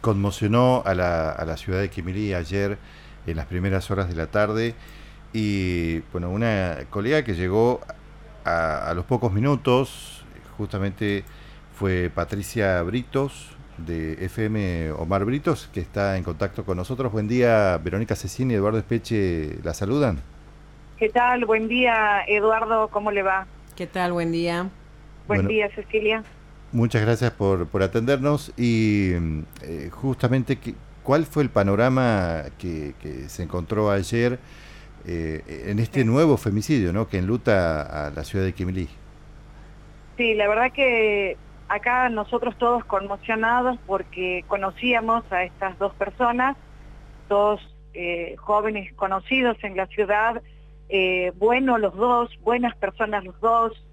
conmocionó a la ciudad de Quimilí ayer en las primeras horas de la tarde y bueno, una colega que llegó a los pocos minutos, justamente fue Patricia Britos de FM Omar Britos, que está en contacto con nosotros. Buen día, Verónica Cecchini y Eduardo Espeche, ¿la saludan? ¿Qué tal? Buen día, Eduardo, ¿cómo le va? ¿Qué tal? Buen día. Buen Bueno, día, Cecilia. muchas gracias por atendernos y justamente, ¿cuál fue el panorama que se encontró ayer en este Sí. nuevo femicidio, ¿no?, que enluta a la ciudad de Quimilí? Sí, la verdad que acá nosotros todos conmocionados porque conocíamos a estas dos personas, dos jóvenes conocidos en la ciudad, buenos los dos, buenas personas los dos,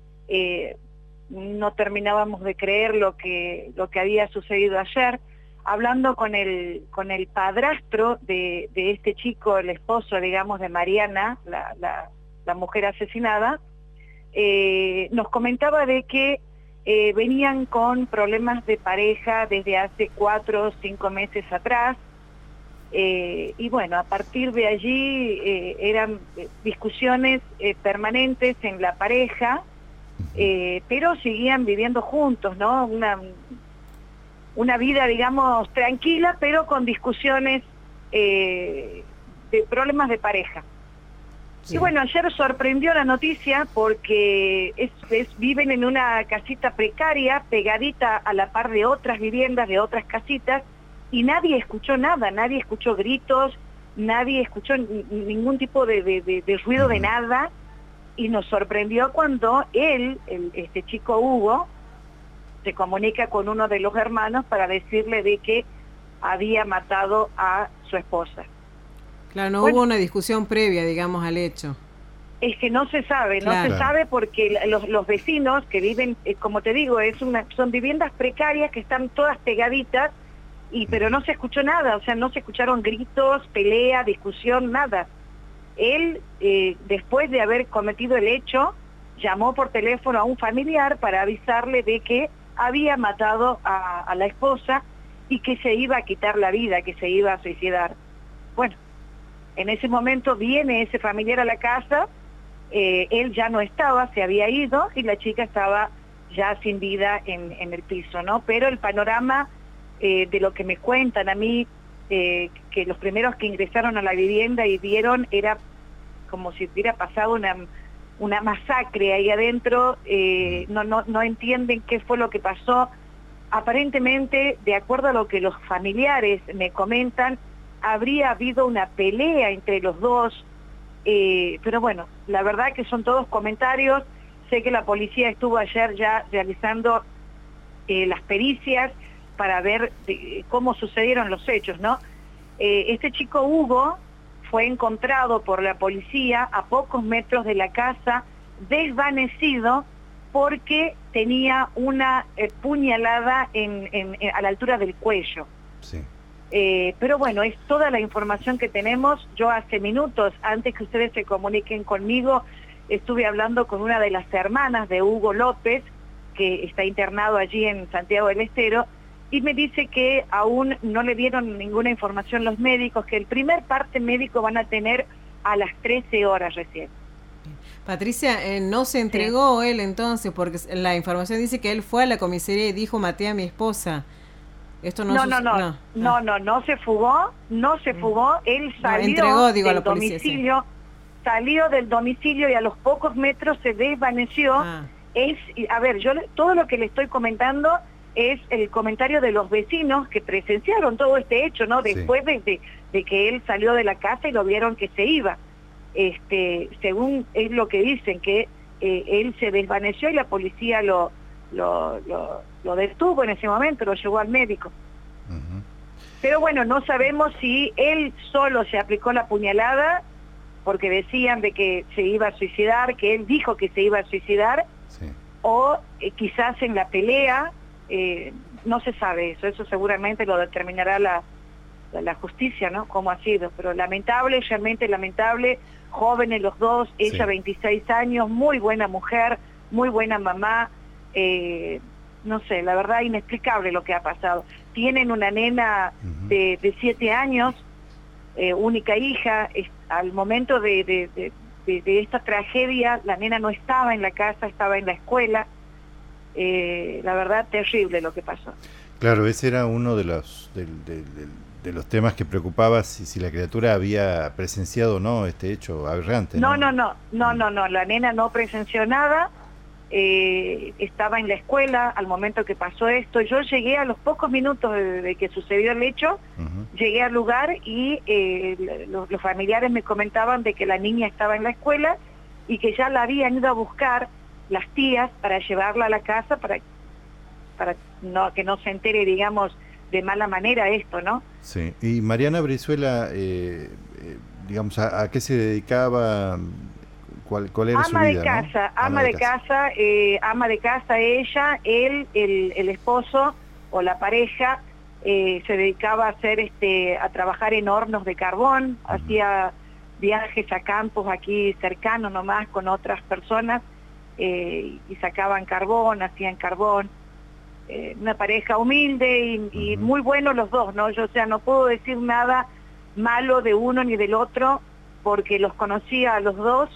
no terminábamos de creer lo que había sucedido ayer. Hablando con el padrastro de este chico, el esposo, digamos, de Mariana, la mujer asesinada, nos comentaba de que venían con problemas de pareja desde hace 4 o 5 meses atrás, y bueno, a partir de allí eran discusiones permanentes en la pareja, pero seguían viviendo juntos, ¿no? Una vida, digamos, tranquila, pero con discusiones de problemas de pareja. Sí. Y bueno, ayer sorprendió la noticia porque viven en una casita precaria, pegadita a la par de otras viviendas, de otras casitas, y nadie escuchó nada, nadie escuchó gritos, nadie escuchó ningún tipo de ruido de nada, y nos sorprendió cuando este chico Hugo, se comunica con uno de los hermanos para decirle de que había matado a su esposa. Claro, no Bueno, hubo una discusión previa, digamos, al hecho. es que no se sabe, no Claro. se sabe porque los vecinos que viven, como te digo, son viviendas precarias que están todas pegaditas, pero no se escuchó nada, o sea, no se escucharon gritos, pelea, discusión, nada. Él, después de haber cometido el hecho, llamó por teléfono a un familiar para avisarle de que había matado a la esposa y que se iba a quitar la vida, que se iba a suicidar. Bueno, en ese momento viene ese familiar a la casa, él ya no estaba, se había ido y la chica estaba ya sin vida en el piso, ¿no? Pero el panorama de lo que me cuentan a mí, que los primeros que ingresaron a la vivienda y vieron, era como si hubiera pasado una masacre ahí adentro, no entienden qué fue lo que pasó. Aparentemente, de acuerdo a lo que los familiares me comentan, habría habido una pelea entre los dos, pero bueno, la verdad que son todos comentarios. Sé que la policía estuvo ayer ya realizando las pericias para ver cómo sucedieron los hechos, ¿no? Este chico Hugo fue encontrado por la policía a pocos metros de la casa, desvanecido, porque tenía una puñalada a la altura del cuello. Sí. Pero bueno, es toda la información que tenemos. Yo hace minutos, antes que ustedes se comuniquen conmigo, estuve hablando con una de las hermanas de Hugo López, que está internado allí en Santiago del Estero, y me dice que aún no le dieron ninguna información los médicos, que el primer parte médico van a tener a las 13 horas recién. Patricia, no se entregó él entonces, porque la información dice que él fue a la comisaría y dijo: maté a mi esposa. Esto no No se fugó, él salió entregó, digo, a del la policía, domicilio, sí. Salió del domicilio y a los pocos metros se desvaneció. A ver, yo todo lo que le estoy comentando es el comentario de los vecinos que presenciaron todo este hecho, ¿no? Después de que él salió de la casa y lo vieron que se iba. Según es lo que dicen, que él se desvaneció y la policía lo detuvo en ese momento, lo llevó al médico. Pero bueno, no sabemos si él solo se aplicó la puñalada, porque decían de que se iba a suicidar, que él dijo que se iba a suicidar, o quizás en la pelea, no se sabe eso seguramente lo determinará la justicia, ¿no? Cómo ha sido, pero lamentable, realmente lamentable. Jóvenes los dos, ella 26 años, muy buena mujer, muy buena mamá, no sé, la verdad inexplicable lo que ha pasado. tienen una nena de 7 años, única hija. Al momento de esta tragedia, la nena no estaba en la casa, estaba en la escuela. La verdad, terrible lo que pasó. Claro, ese era uno de los los temas que preocupaba, si la criatura había presenciado o no este hecho aberrante. No, la nena no presenció nada, estaba en la escuela al momento que pasó esto. Yo llegué a los pocos minutos de que sucedió el hecho, llegué al lugar y los familiares me comentaban de que la niña estaba en la escuela y que ya la habían ido a buscar las tías para llevarla a la casa para que no se entere, digamos, de mala manera esto, ¿no? Sí. Y Mariana Brizuela, digamos, ¿a qué se dedicaba? ¿Cuál era su vida? Ama de casa ella, él, el esposo o la pareja, se dedicaba a trabajar en hornos de carbón, hacía viajes a campos aquí cercanos nomás con otras personas, y sacaban carbón, hacían carbón. Una pareja humilde y muy buenos los dos, ¿no? Yo, no puedo decir nada malo de uno ni del otro porque los conocía a los dos,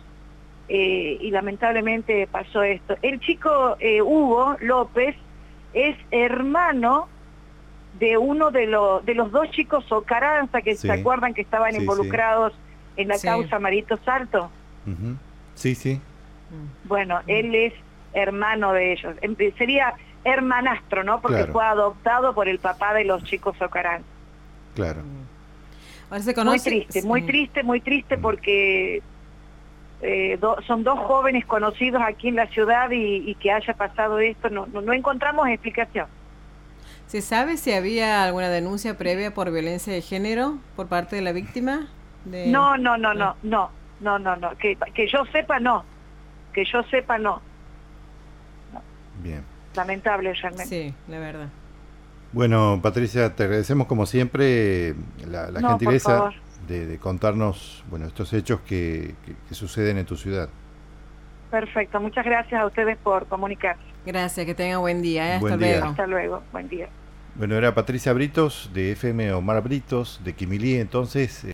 y lamentablemente pasó esto. El chico Hugo López es hermano de uno de los dos chicos Socaranza, que se acuerdan que estaban involucrados en la causa Marito Salto. Sí. Bueno, él es hermano de ellos. Sería hermanastro, ¿no? Porque fue adoptado por el papá de los chicos Socaranza. Claro. Ahora se conoce. Muy triste porque son dos jóvenes conocidos aquí en la ciudad y que haya pasado esto, no encontramos explicación. ¿Se sabe si había alguna denuncia previa por violencia de género por parte de la víctima? No. Que yo sepa, no. Bien. Lamentable realmente. Sí, la verdad. Bueno, Patricia, te agradecemos como siempre la gentileza de contarnos, estos hechos que suceden en tu ciudad. Perfecto, muchas gracias a ustedes por comunicar. Gracias, que tengan buen día. Hasta luego. Hasta luego, buen día. Bueno, era Patricia Britos de FM Omar Britos de Quimilí, entonces.